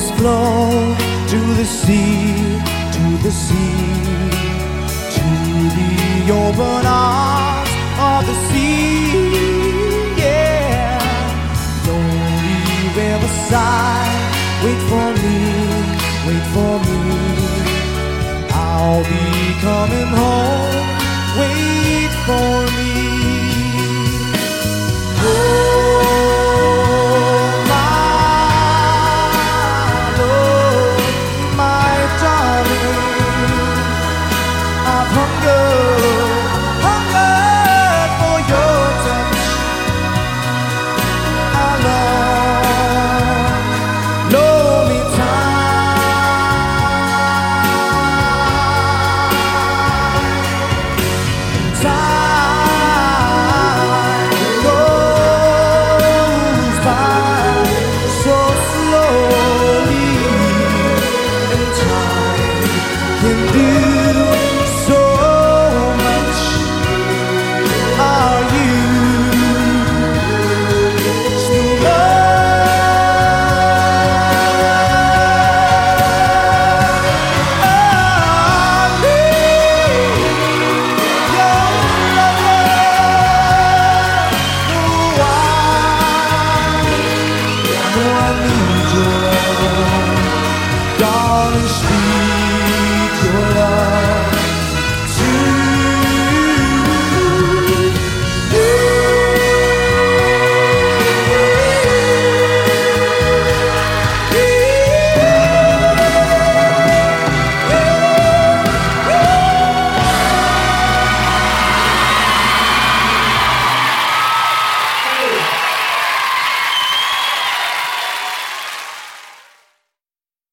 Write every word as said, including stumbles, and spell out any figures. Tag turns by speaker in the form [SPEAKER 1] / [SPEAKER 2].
[SPEAKER 1] must flow to the sea, to the sea, to the open arms of the sea. Yeah, lonely riverside, wait for me, wait for me. I'll be coming home, wait for me.